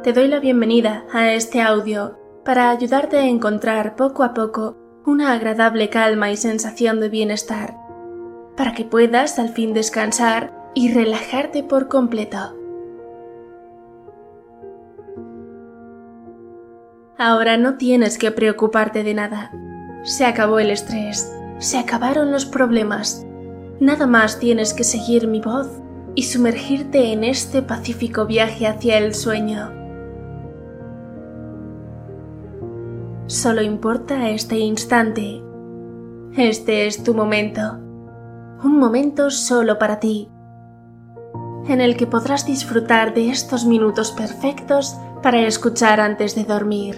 Te doy la bienvenida a este audio para ayudarte a encontrar poco a poco una agradable calma y sensación de bienestar, para que puedas al fin descansar y relajarte por completo. Ahora no tienes que preocuparte de nada. Se acabó el estrés, se acabaron los problemas. Nada más tienes que seguir mi voz y sumergirte en este pacífico viaje hacia el sueño. Solo importa este instante. Este es tu momento. Un momento solo para ti, en el que podrás disfrutar de estos minutos perfectos para escuchar antes de dormir.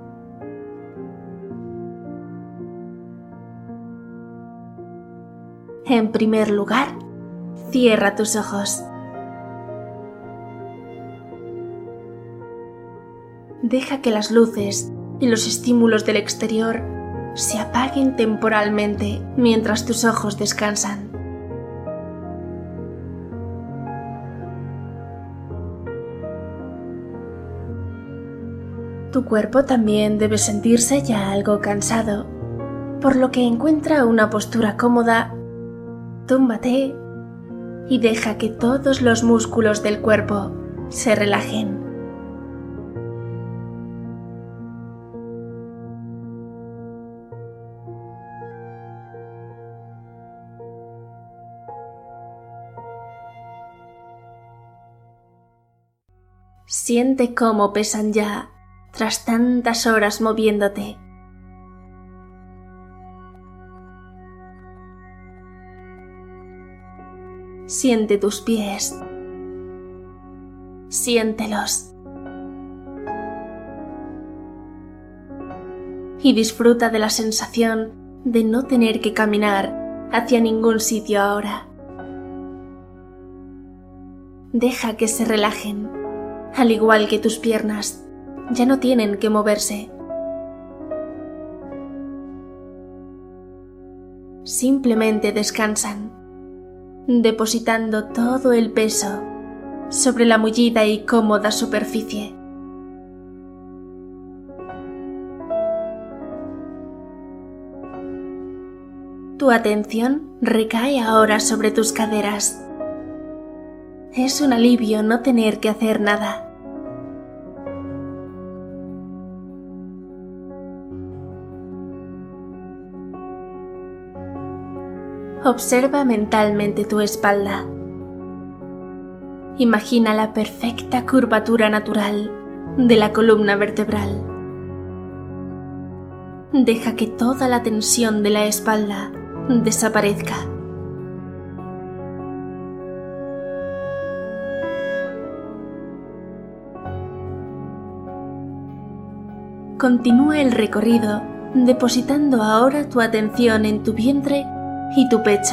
En primer lugar, cierra tus ojos. Deja que las luces y los estímulos del exterior se apaguen temporalmente mientras tus ojos descansan. Tu cuerpo también debe sentirse ya algo cansado, por lo que encuentra una postura cómoda, túmbate y deja que todos los músculos del cuerpo se relajen. Siente cómo pesan ya tras tantas horas moviéndote. Siente tus pies. Siéntelos. Y disfruta de la sensación de no tener que caminar hacia ningún sitio ahora. Deja que se relajen, al igual que tus piernas. Ya no tienen que moverse. Simplemente descansan, depositando todo el peso sobre la mullida y cómoda superficie. Tu atención recae ahora sobre tus caderas. Es un alivio no tener que hacer nada. Observa mentalmente tu espalda. Imagina la perfecta curvatura natural de la columna vertebral. Deja que toda la tensión de la espalda desaparezca. Continúa el recorrido depositando ahora tu atención en tu vientre y tu pecho.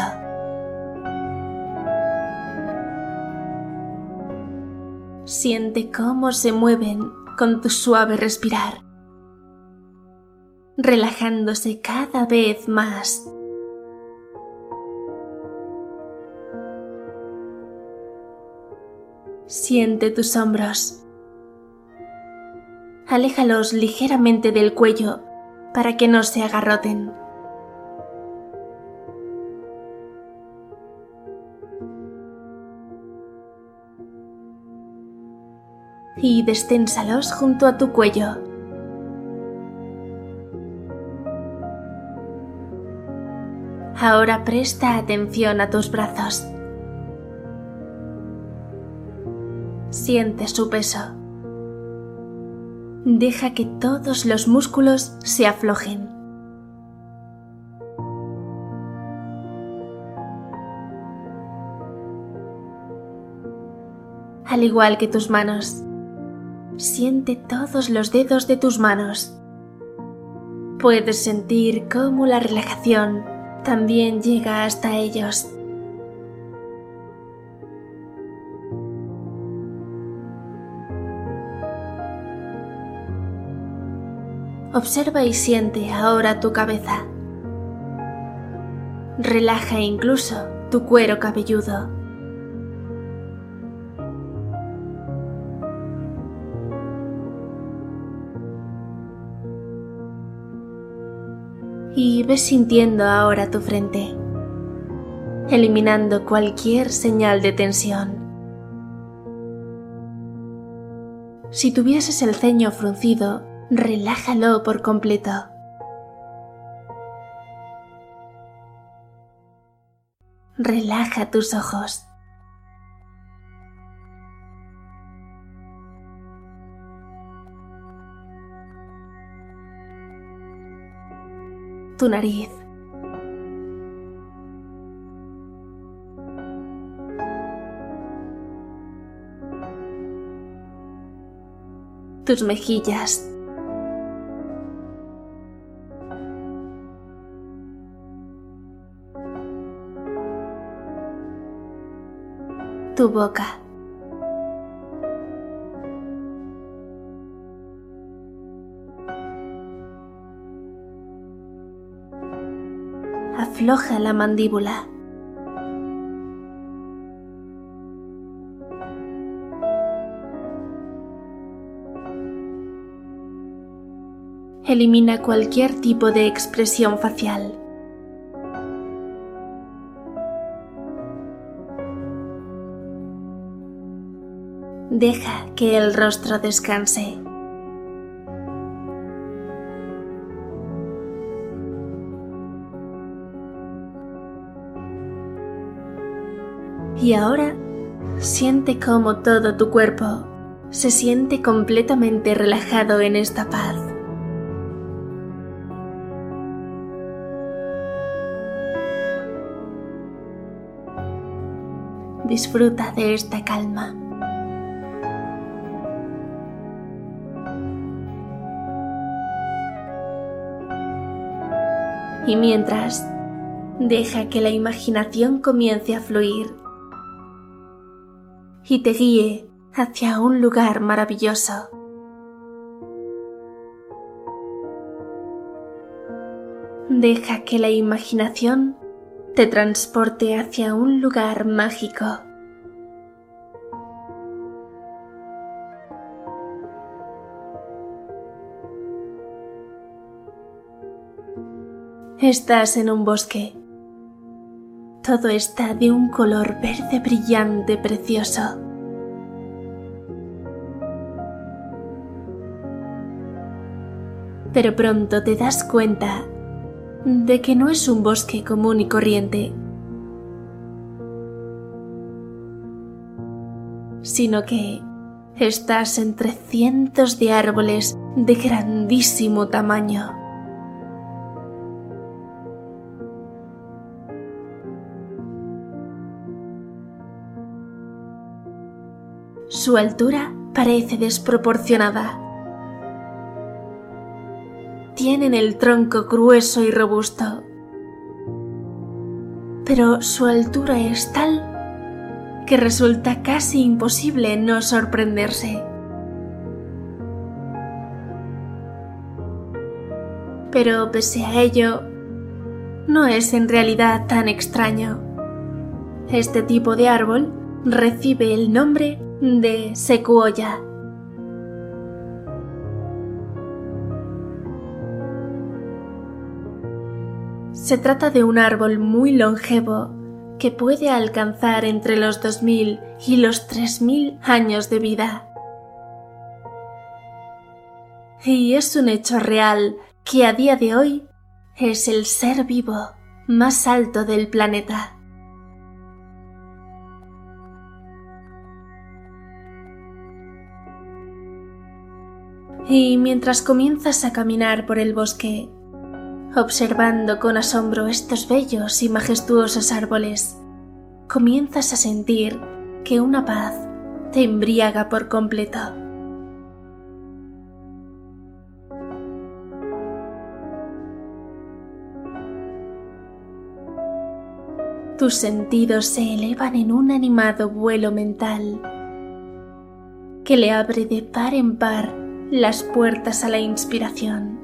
Siente cómo se mueven con tu suave respirar, relajándose cada vez más. Siente tus hombros. Aléjalos ligeramente del cuello para que no se agarroten. Y desténsalos junto a tu cuello. Ahora presta atención a tus brazos. Siente su peso. Deja que todos los músculos se aflojen. Al igual que tus manos, siente todos los dedos de tus manos. Puedes sentir cómo la relajación también llega hasta ellos. Observa y siente ahora tu cabeza. Relaja incluso tu cuero cabelludo. y ves sintiendo ahora tu frente, eliminando cualquier señal de tensión. Si tuvieses el ceño fruncido, relájalo por completo. Relaja tus ojos. Tu nariz. Tus mejillas. Tu boca. Afloja la mandíbula. Elimina cualquier tipo de expresión facial. Deja que el rostro descanse. Y ahora siente cómo todo tu cuerpo se siente completamente relajado en esta paz. Disfruta de esta calma. Y mientras, deja que la imaginación comience a fluir y te guíe hacia un lugar maravilloso. Deja que la imaginación te transporte hacia un lugar mágico. Estás en un bosque. Todo está de un color verde brillante precioso. Pero pronto te das cuenta de que no es un bosque común y corriente, sino que estás entre cientos de árboles de grandísimo tamaño. Su altura parece desproporcionada. Tienen el tronco grueso y robusto, pero su altura es tal que resulta casi imposible no sorprenderse. Pero pese a ello, no es en realidad tan extraño. Este tipo de árbol recibe el nombre de secuoya. Se trata de un árbol muy longevo que puede alcanzar entre los 2000 y los 3000 años de vida. Y es un hecho real que a día de hoy es el ser vivo más alto del planeta. Y mientras comienzas a caminar por el bosque, observando con asombro estos bellos y majestuosos árboles, comienzas a sentir que una paz te embriaga por completo. Tus sentidos se elevan en un animado vuelo mental que le abre de par en par las puertas a la inspiración.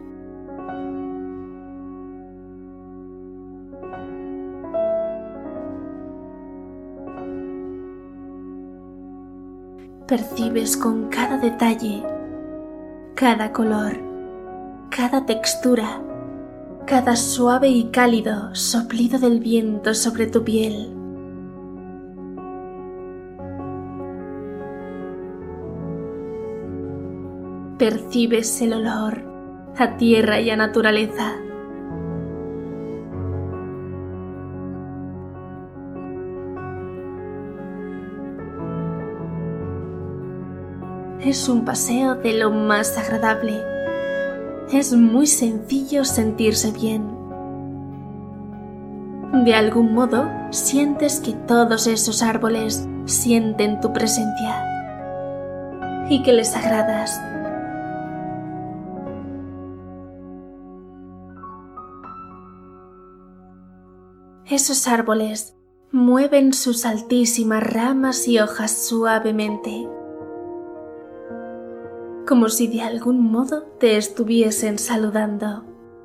Percibes con cada detalle, cada color, cada textura, cada suave y cálido soplido del viento sobre tu piel. Percibes el olor a tierra y a naturaleza. Es un paseo de lo más agradable. Es muy sencillo sentirse bien. De algún modo, sientes que todos esos árboles sienten tu presencia y que les agradas. Esos árboles mueven sus altísimas ramas y hojas suavemente, como si de algún modo te estuviesen saludando.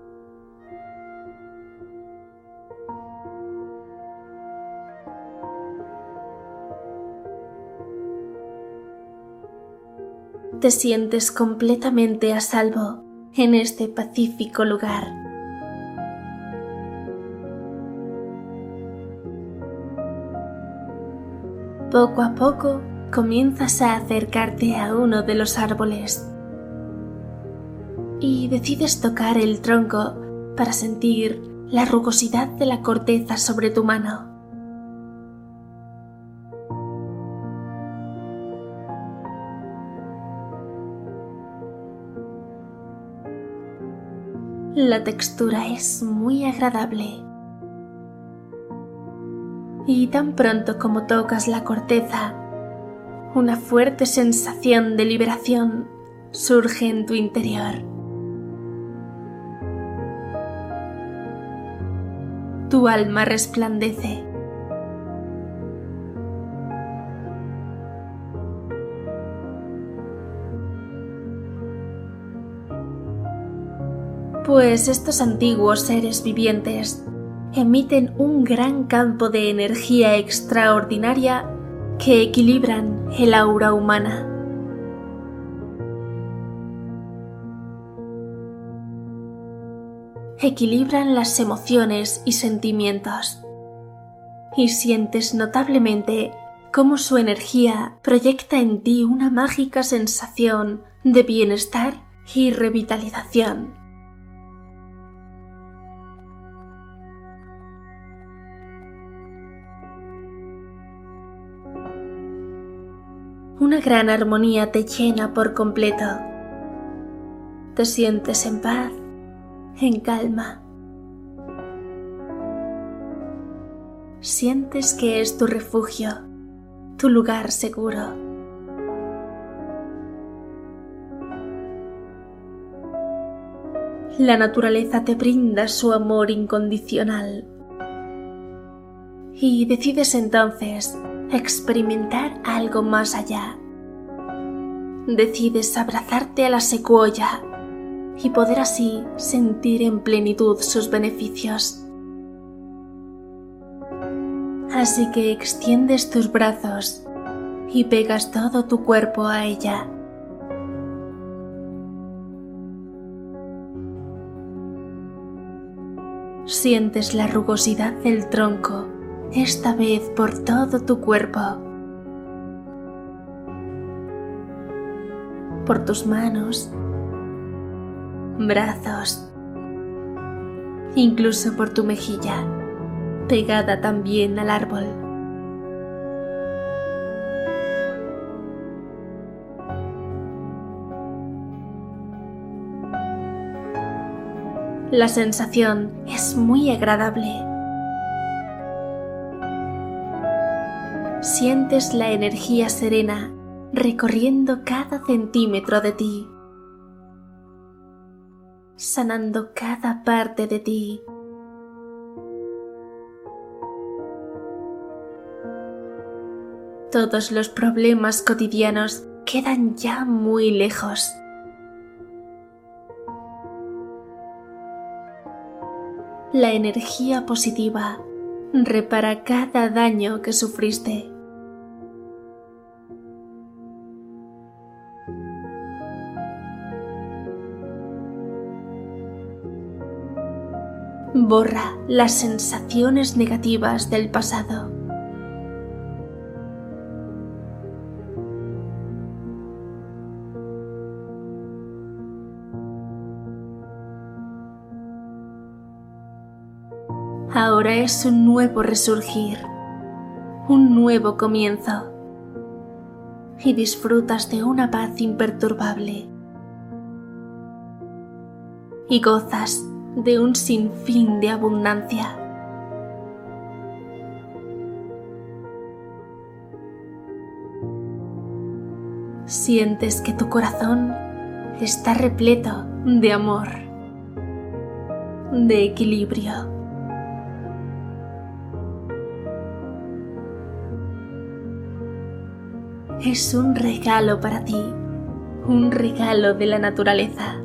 Te sientes completamente a salvo en este pacífico lugar. Poco a poco comienzas a acercarte a uno de los árboles y decides tocar el tronco para sentir la rugosidad de la corteza sobre tu mano. La textura es muy agradable. Y tan pronto como tocas la corteza, una fuerte sensación de liberación surge en tu interior. Tu alma resplandece. Pues estos antiguos seres vivientes emiten un gran campo de energía extraordinaria que equilibran el aura humana. Equilibran las emociones y sentimientos, y sientes notablemente cómo su energía proyecta en ti una mágica sensación de bienestar y revitalización. Una gran armonía te llena por completo. Te sientes en paz, en calma. Sientes que es tu refugio, tu lugar seguro. La naturaleza te brinda su amor incondicional. Y decides entonces experimentar algo más allá. Decides abrazarte a la secuoya y poder así sentir en plenitud sus beneficios. Así que extiendes tus brazos y pegas todo tu cuerpo a ella. Sientes la rugosidad del tronco, esta vez por todo tu cuerpo, por tus manos, brazos, incluso por tu mejilla, pegada también al árbol. La sensación es muy agradable. Sientes la energía serena recorriendo cada centímetro de ti, sanando cada parte de ti. Todos los problemas cotidianos quedan ya muy lejos. La energía positiva repara cada daño que sufriste. Borra las sensaciones negativas del pasado. Ahora es un nuevo resurgir, un nuevo comienzo, y disfrutas de una paz imperturbable y gozas de un sinfín de abundancia. Sientes que tu corazón está repleto de amor, de equilibrio. Es un regalo para ti, un regalo de la naturaleza.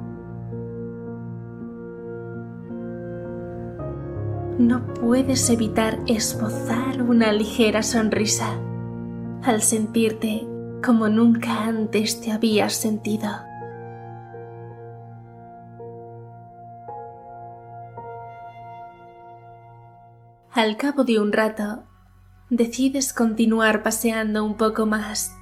No puedes evitar esbozar una ligera sonrisa al sentirte como nunca antes te habías sentido. Al cabo de un rato, decides continuar paseando un poco más,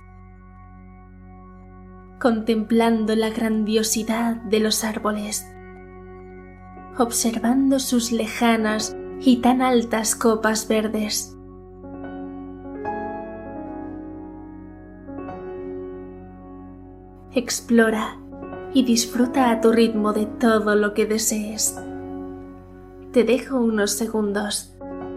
contemplando la grandiosidad de los árboles, observando sus lejanas y tan altas copas verdes. Explora y disfruta a tu ritmo de todo lo que desees. Te dejo unos segundos.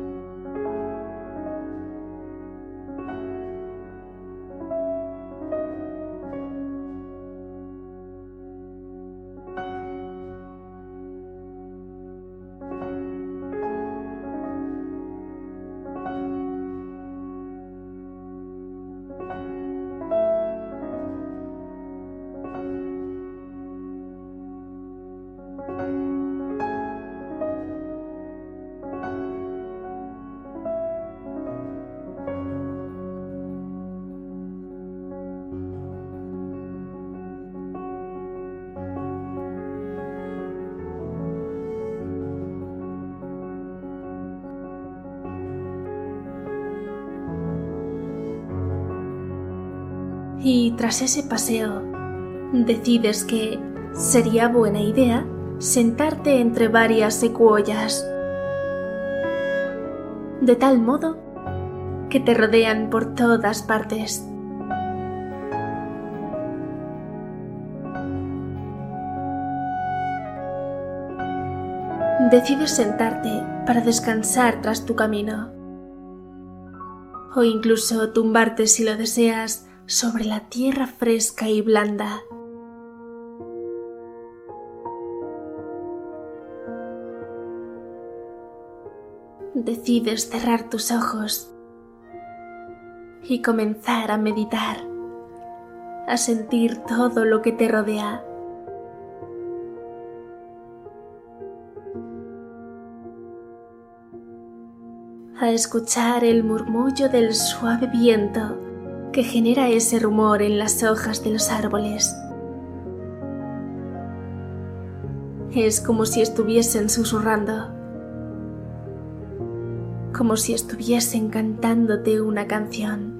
Y tras ese paseo, decides que sería buena idea sentarte entre varias secuoyas, de tal modo que te rodean por todas partes. Decides sentarte para descansar tras tu camino, o incluso tumbarte si lo deseas sobre la tierra fresca y blanda. Decides cerrar tus ojos y comenzar a meditar, a sentir todo lo que te rodea. A escuchar el murmullo del suave viento que genera ese rumor en las hojas de los árboles. Es como si estuviesen susurrando, como si estuviesen cantándote una canción.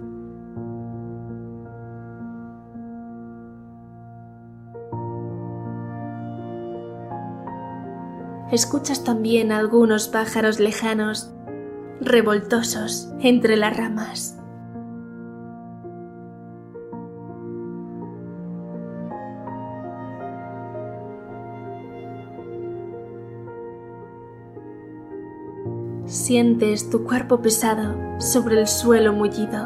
Escuchas también a algunos pájaros lejanos, revoltosos entre las ramas. Sientes tu cuerpo pesado sobre el suelo mullido.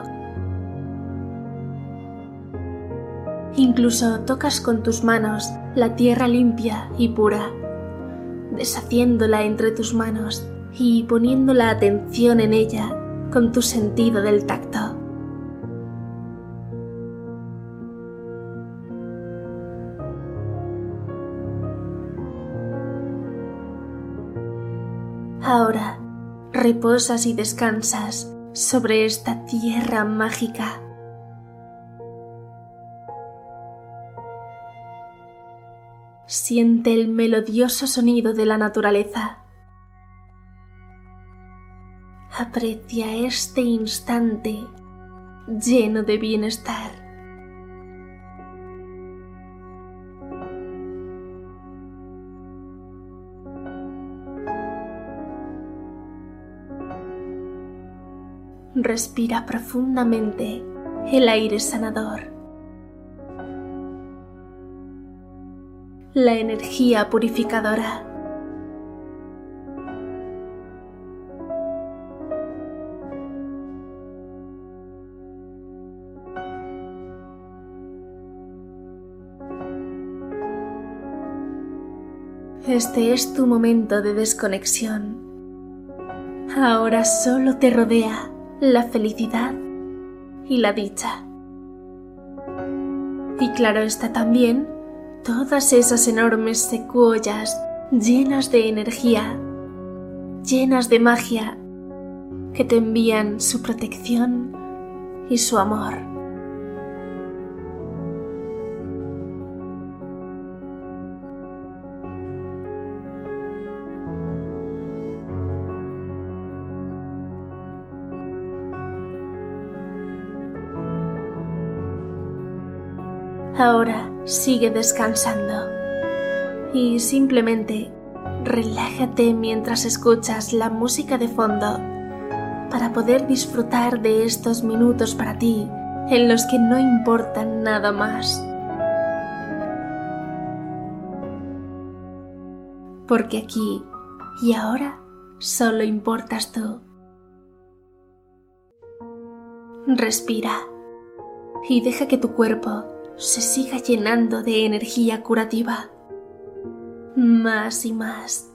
Incluso tocas con tus manos la tierra limpia y pura, deshaciéndola entre tus manos y poniendo la atención en ella con tu sentido del tacto. Ahora reposas y descansas sobre esta tierra mágica. Siente el melodioso sonido de la naturaleza Aprecia este instante lleno de bienestar. Respira profundamente el aire sanador, la energía purificadora. Este es tu momento de desconexión. Ahora solo te rodea la felicidad y la dicha. Y claro está también todas esas enormes secuoyas llenas de energía, llenas de magia, que te envían su protección y su amor. Ahora sigue descansando y simplemente relájate mientras escuchas la música de fondo para poder disfrutar de estos minutos para ti en los que no importa nada más. Porque aquí y ahora solo importas tú. Respira y deja que tu cuerpo se siga llenando de energía curativa, más y más.